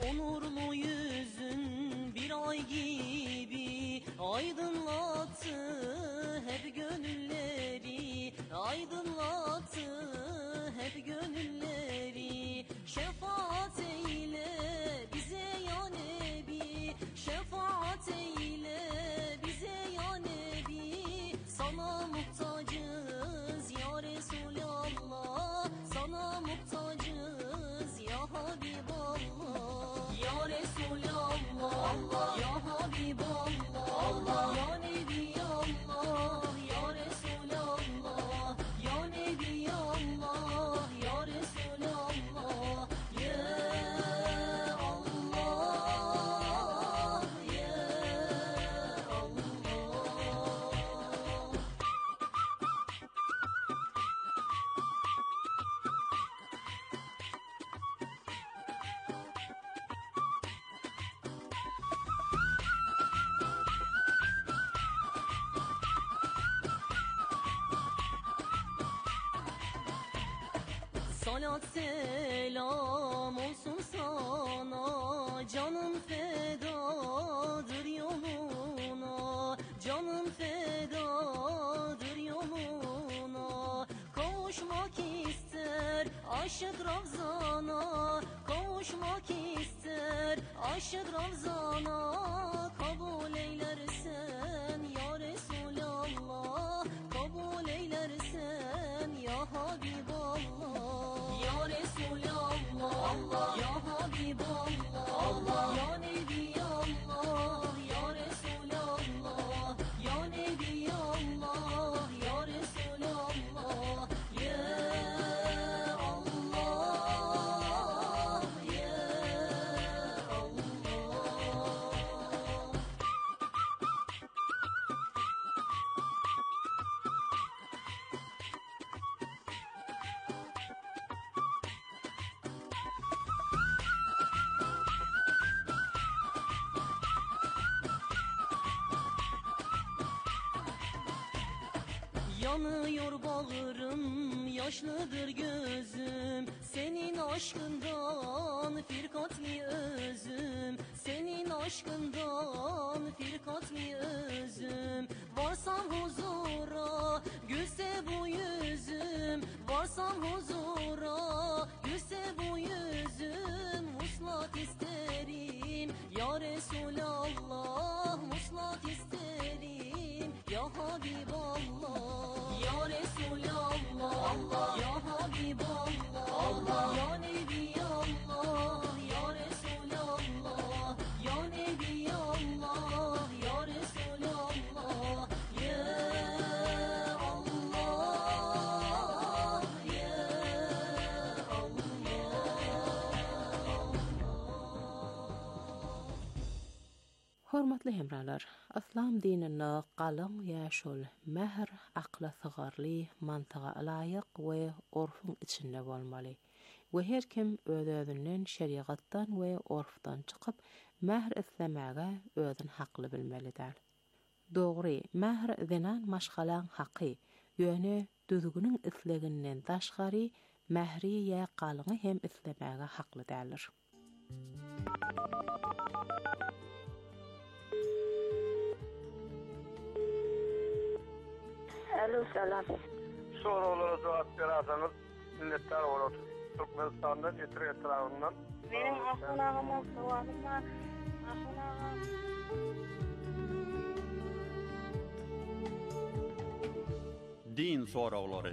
onurlu yüzün bir ay gibi aydınlattı hep gönülleri, aydınlattı hep gönülleri. Şefaat eyle bize ya Nebi, şefaat eyle bize ya Nebi. Sana muhtacız ya Resulallah, sana muhtacız ya Habiballah. Ya Resulallah, ya Habiballah, ya Nebi Allah, ya Resulallah, ya Nebi Allah, ya Resulallah, ya Allah, ya Allah. Salat selam olsun sana, canım fedadır yoluna, canım fedadır yoluna. Kavuşmak ister aşık Ravzana, kavuşmak ister aşık Ravzana. Kabul eylersen ya Resulallah, kabul eylersen ya Habiballah. Ya Resulallah, ya Habiballah, ya Nebi Allah, ya Resulallah, ya Nebi Allah, ya Resulallah, ya Allah, ya Allah. Yanıyor bağrım, yaşlıdır gözüm, senin aşkından firkatli özüm, senin aşkından firkatli özüm. Varsam huzura, gülse bu yüzüm, varsam huzura, gülse bu yüzüm. Vuslat isterim ya Resulallah, vuslat isterim ya Habiballah. Ya Resulallah, ya Habiballah, ya Nebi Allah, ya Resulallah, ya Nebi Allah, ya Resulallah, ya Allah, ya Allah. Hormatly hemralar, İslam dinine galan ýaşul mehr akla sygarly, mantyga laýyk we orfun içinde bolmaly. We her kim öz-özünden şeriatdan we orfdan çykyp mehr islemäge özüni hakly bilmelidir. Dogry, mehr zenan maşgalan haky, ýöne düzgünün isleginden daşgary mehri ýa galyny hem islemäge hakly dälir. Alo, selam. Sorulara cevap verasınız, milletler olur. Türkmenistan'dan, Yetir etrafından. Benim Ahun ağamın soğanım var. Ahun ağam. Din soruları.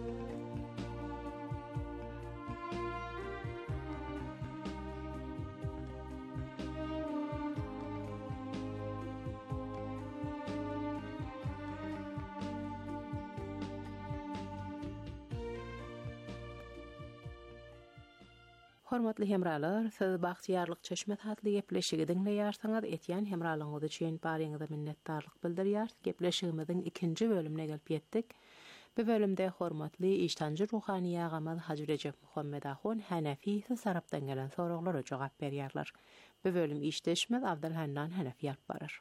Hormatly hemralar, siz bagtyarlyk çeşmet hatly gepleşigi dinleýärsiňiz. Etýän hemralygyňyz üçin baryňyza minnetdarlyk bildirýär. Gepleşigimiziň ikinji bölümine gelip ýetdik. Bu bölümde hormatly iştanjy ruhaniýa agamy Hacı Recep Muhammed Ahun Hanefi sarapdan gelen soraglara jogap berýärler. Bu bölüm işdeşmez Abdulhannan Hanefi alyp barar.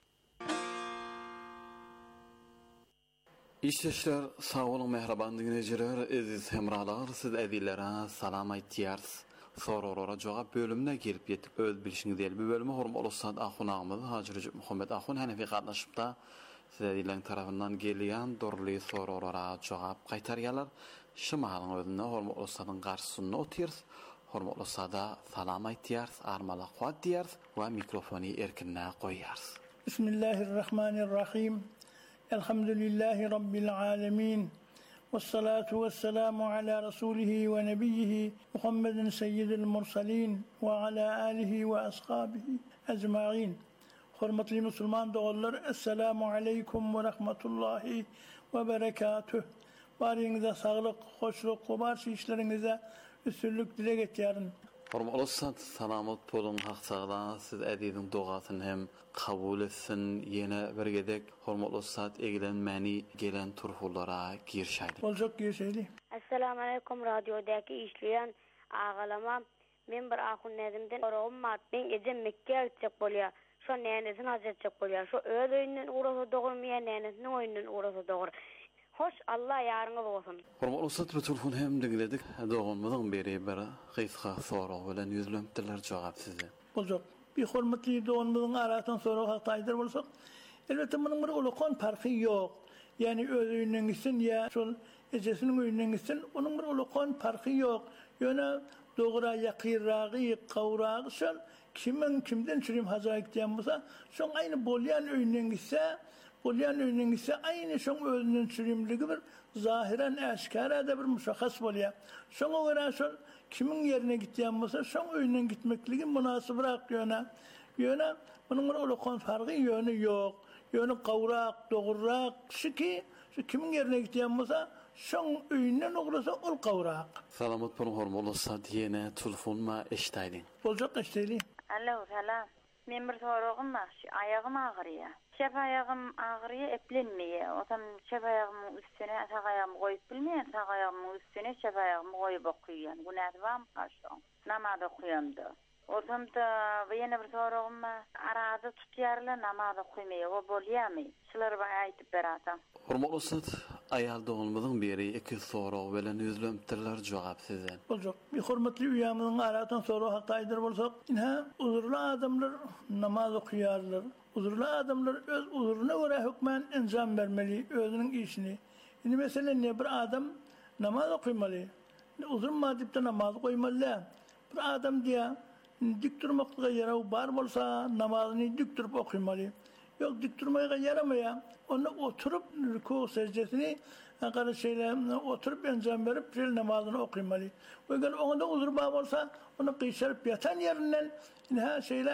İşleşler sağ olun mehraban dinleyiciler, aziz hemralar, siz edilere salam aýtýars. soralara jogap bölümine gelip yetip öz bilişini değil. Bu bölümü hormaly Ustad Ahun ağamız Hacı Muhammed Ahun Hanefi gatnaşypda sizlerden tarafından geliyen dorly soralara jogap gaýtarýarlar. Şymalyň özünde hormaly Ustadyň garşysyna otyrs. Hormaly Ustada salam aýtýar, armala quat diýär we mikrofony erkinne goýýar. Bismillahirrahmanirrahim. Elhamdülillahi rabbil alamin. Vessalatu vesselamu ala rasulihi ve nebiyyihi Muhammedin seyyidil mursalin ve ala alihi ve ashabihi ecmaîn. Hormatly musulman dogallar, assalamu aleykum ve rahmetullahi ve berekatuh. Baryňyza saglyk, hoşluk, gobarçy işleriňize üstünlük dile getýärin. Hormatly Ustad, salamat bolun, haq sagla, siz ädidiň dogasyny hem kabul etsin, yine bir gedek hormatly Ustad egilen meni gelen turhulara girşäýdi. Boljak girşäýdi. Assalamu aleykum, radiodaky işleyen ağalama, men bir ahun nezimden soragym bar. Ben gece Mekke'ye gitjek bolýar. Şo nänesini hajatjak bolýar. Şo öz öýünden uğrasa dogurmaýan nänesiniň öýünden uğrasa dogur. Hoş Allah yarını olsun. Hormatly Ustad, bu telefon hem diňledik. Dogumyň beri bir gysga sorag bilen yüzlenipdiler jogap size. Boljak. Bir hormatly dogumyň arasyndan sorag hakdaýdyr bolsak, elbetde munyň bir ulukon farky ýok. Yani öz öýünden gitsin ya şol ejesiniň öýünden gitsin, onuň bir ulukon farky ýok. Ýöne dogura ýakyrragy, gawragy şol kimin kimden çürüm haja gitýän bolsa, şoň aýny bolýan öýünden gitse, bolýan öýünden gitse aýny şoň özüniň çürümligi bir zahiren äşkara da bir müşahhas bolýar. Şoňa görä şol kimin ýerine gitýän bolsa, şoň öýünden gitmekligi münasibrak ýöne. Ýöne munyň bir ulukon farky ýöne ýok. Ýöne gawrak, dogurrak, şiki, şu kimin ýerine gitýän bolsa, şoň öýünden ugrasa ol gawrak. Salamat bolun hormatly Ustad, ýene telefonma eşitýäň. Boljak eşitýär. Allo, salam. Men bir soragym bar. Ayagym agyrýar. Şep ayagym agyrýar, eplenmeýär. Otam şep ayagymyň üstüne sag ayagym goýup bilmeýän, sag ayagymyň üstüne şep ayagym goýup okýan. Bu näde barmy gaşdy? Namaz okýamdy. Otam da ýene bir soragym bar. Arada tutýarlar, namaz okýmaýar. O bolýarmy? Şular ba aýtyp beratam. Hormatly Ustad, aýal dogulmyň beri iki sorag bilen yüzlenipdiler jogap size. Boljak. Bir hormatly üýämiň arasyndan sorag hakdaýdyr bolsak, inha uzurly adamlar namaz okýarlar. Uzurly adamlar öz uzuruna göre hükmen enjam bermeli özünün işini. Indi mesela ne bir adam namaz okuymalı. Uzun madipte namaz koymalı. Bir adam diye dik durmakla yarağı bar bolsa namazını dik durup okuymalı. Yok dik durmaya yaramaya. Onu oturup rükû secdesini kadar şeyle oturup enjam verip bir namazını okuymalı. O yüzden onda uzur bar bolsa onu kıyşarıp yatan yerinden inha şeyle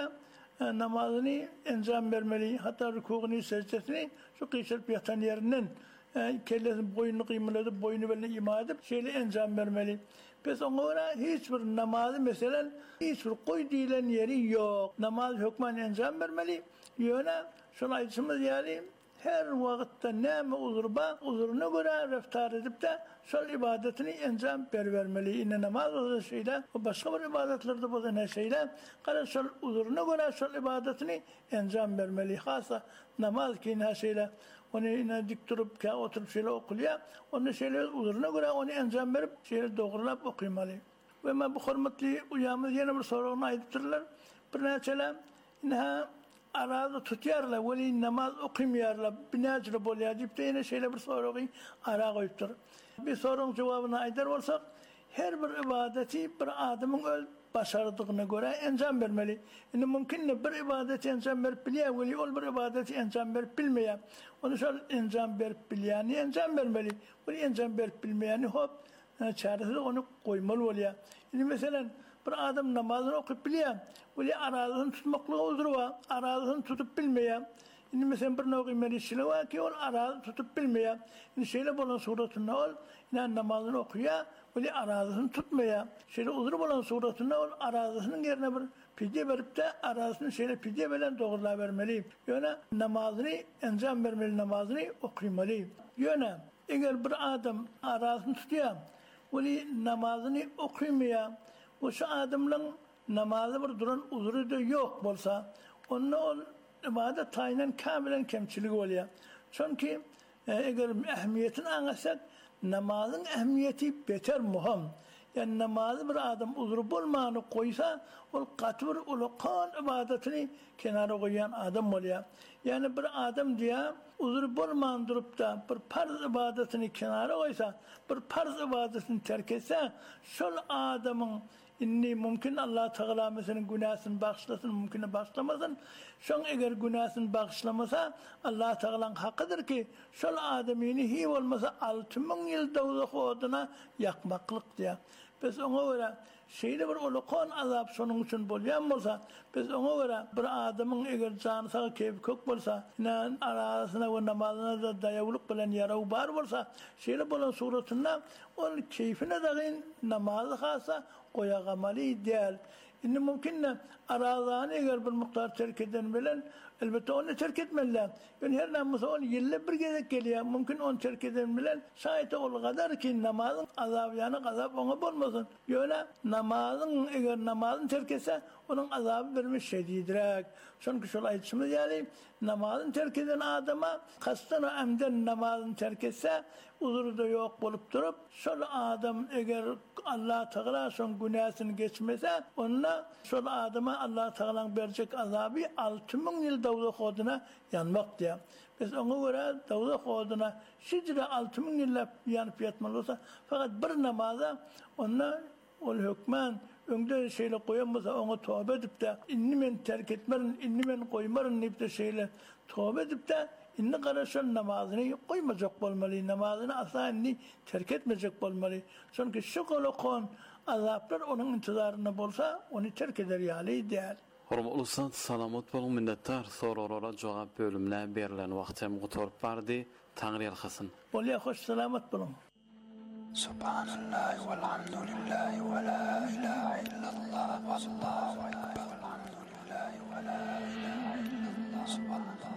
namazını enjam vermeli. Hatta rükûğunu, secdesini şu kıyşarıp yatan yerinden kellesini boynunu kıymaladı, boynu belini ima edip şeyle enjam vermeli. Pes ona hiçbir namazı mesela hiçbir koy deyilen yeri yok. Namaz hükmen enjam vermeli. Yöne şuna ayetimiz yani her vakitte näme uzurba, uzuruna göre reftar edip de şol ibadetini enjam bervermeli. İnne namaz o şeyle, o başka bir ibadetlerde bu ne şeyle, kada şol uzuruna göre şol ibadetini enjam bermeli. Hasa namaz ki ne şeyle, onu yine dik durup ki oturup şeyle okuyor, onu şeyle uzuruna göre onu enjam berip şeyle doğrulap okuymalı. Ve ben bu hormatli uyamız yine bir sorunu ayıptırlar. Bir neçele, inha arada tutyarlar, veli namaz okuymayarlar, binacılı bolýar deyip de yine şeyle bir soruyu ara koyuptur. Bir sorun cevabını aydır olsak, her bir ibadeti bir adamın öz başardığına göre enjam vermeli. Yani mümkün bir ibadeti enjam verip bilýär, veli ol bir ibadeti enjam verip bilmeýär. Onu şol enjam verip bilýäni enjam vermeli. Veli enjam verip bilmeýäni hop, çaresi onu koymalı bolýar. Yani mesela bir adam namazını okuyup bilýär, veli arazyny tutmaklygy uzuru var, arazyny tutup bilmeýär. Indi mesela bir nogy merişli var ki ol arazyny tutup bilmeýär. Indi şeýle bolan suratynda ol, ina namazını okuýar, veli arazyny tutmaýar. Şeýle uzuru bolan suratynda ol arazynyň ýerine bir pidye berip de arazyny şeýle pidye bilen dogurlap bermeli. Ýöne namazyny enjam bermeli, namazyny okuymaly. Ýöne eger bir adam arazyny tutýar, veli namazyny okuýmaýar. O şu adamların namazı bir duran uzuru da yok bolsa, onun o ibadet tayinen kamilen kemçilik oluyor. Çünkü eğer ehemmiyetini anlasak, namazın ehemmiyeti beter muhim. Yani namazı bir adam uzur bolmanı koysa, ol katır ulukan ibadetini kenara koyan adam oluyor. Yani bir adam diye uzur bolman durup da bir farz ibadetini kenara koysa, bir farz ibadetini terk etse, şol adamın inni mümkün Allah Teala mesela günahını bağışlasın, mümkün bağışlamasın. Şon eğer günahını bağışlamasa Allah Teala'nın hakkıdır ki şol adamini hiç olmasa altı bin yıl dağlık oduna yakmaklık diye. Biz ona göre şeyde bir ulukan azap sonun için bolyan olsa, biz ona göre bir adamın eğer canı sağı keyfi kök bolsa, inan arasına ve namazına da dayavluk bilen yarağı var olsa, şeyde bolan suratında onun keyfine dağın namazı kalsa koyagamali değil. Şimdi mümkün ne arazanı eğer bir miktar terk eden bilen elbette onu terk etmeliler. Yani her namazı on yılda bir gezek geliyor. Mümkün onu terk eden bilen şayet ol kadar ki namazın azabı yani azap ona bulmasın. Böyle namazın eğer namazın terk etse onun azabı vermiş şedidirek. Çünkü şöyle ayetimiz yani namazın terk eden adama kastan o emden namazın terk etse uzuru da yok bulup durup şöyle adam eğer Allah Teala son günahını geçmese onunla şöyle adama Allah Teala'nın verecek azabı altı bin yıl davul koduna yanmak diye. Biz ona göre davul koduna şicre altı bin yıl yanıp yatmalı olsa fakat bir namaza onunla ol hükmen önde şeyle koyamasa ona tövbe edip de inni men terk etmerin, inni men koymarın deyip de şeyle tövbe edip de inni karışan namazını koymayacak olmalı, namazını asla inni terk etmeyecek olmalı. Çünkü şu kolokon azaplar onun intizarına bolsa onu terk eder yali değil. Hormat ulusan salamat bolun minnettar sorulara cevap bölümüne berilen vaktim gutorp bardi. Tanrı yalxasın. Bolya hoş salamat bolun. Subhanallah velhamdülillah ve la ilahe illallah ve allahu ekber velhamdülillah ve la ilahe illallah subhanallah.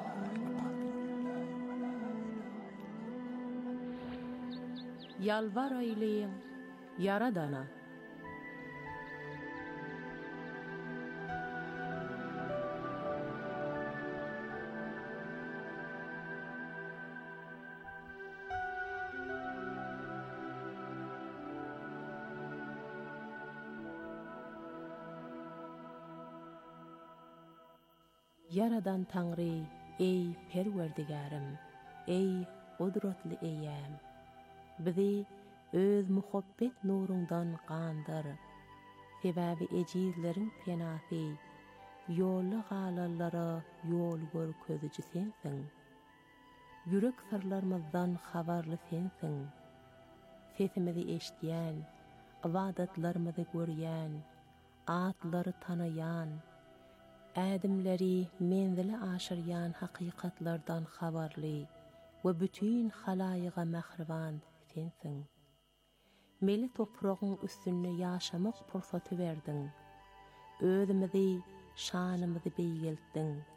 Yalvar eyleyin Yaradana. Yaradan Tanrı, ey perverdigarım, ey kudretli eyyam, bizi öz muhabbet nurundan qandır, sebebi ecizlerin penasi, yollu galallara yol görközücü sensin, yürek sırlarımızdan habarlı sensin, sesimizi eşdiyen, ibadetlerimizi göryen, atları tanıyan, adimleri menzili aşıryan hakikatlardan habarlı ve bütün halayiga mahrivan sensin. Meli toprağın üstünde yaşamak fırsatı verdin. Özümüzi, şanımızı beygilttin.